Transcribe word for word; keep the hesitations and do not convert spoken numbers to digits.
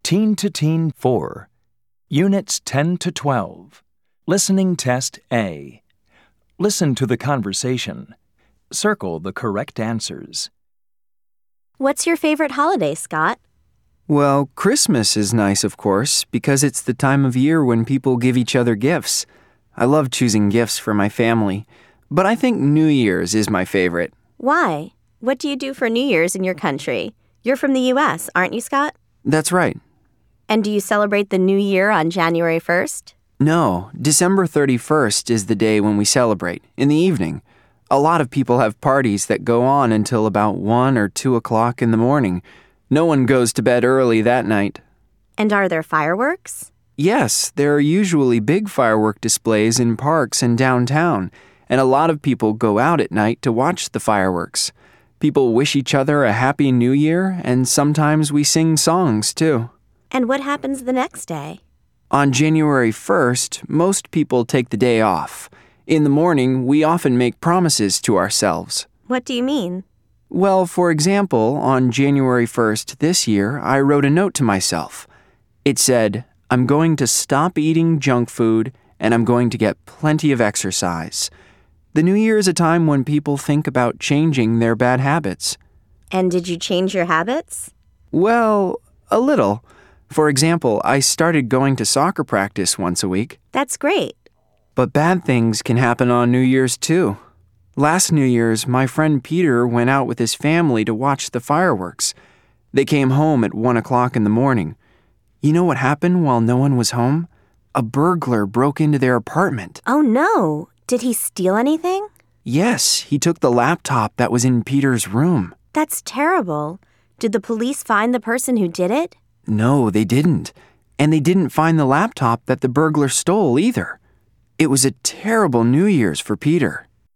Teen to Teen four, Units ten to twelve, Listening Test A. Listen to the conversation. Circle the correct answers. What's your favorite holiday, Scott? Well, Christmas is nice, of course, because it's the time of year when people give each other gifts. I love choosing gifts for my family, but I think New Year's is my favorite. Why? What do you do for New Year's in your country? You're from the U S, aren't you, Scott? That's right. And do you celebrate the New Year on January first? No, December thirty-first is the day when we celebrate, in the evening. A lot of people have parties that go on until about one or two o'clock in the morning. No one goes to bed early that night. And are there fireworks? Yes, there are usually big firework displays in parks and downtown, and a lot of people go out at night to watch the fireworks. People wish each other a happy New Year, and sometimes we sing songs, too. And what happens the next day? On January first, most people take the day off. In the morning, we often make promises to ourselves. What do you mean? Well, for example, on January first this year, I wrote a note to myself. It said, I'm going to stop eating junk food, and I'm going to get plenty of exercise. The New Year is a time when people think about changing their bad habits. And did you change your habits? Well, a little. For example, I started going to soccer practice once a week. That's great. But bad things can happen on New Year's, too. Last New Year's, my friend Peter went out with his family to watch the fireworks. They came home at one o'clock in the morning. You know what happened while no one was home? A burglar broke into their apartment. Oh, no. Did he steal anything? Yes, he took the laptop that was in Peter's room. That's terrible. Did the police find the person who did it? No, they didn't. And they didn't find the laptop that the burglar stole either. It was a terrible New Year's for Peter.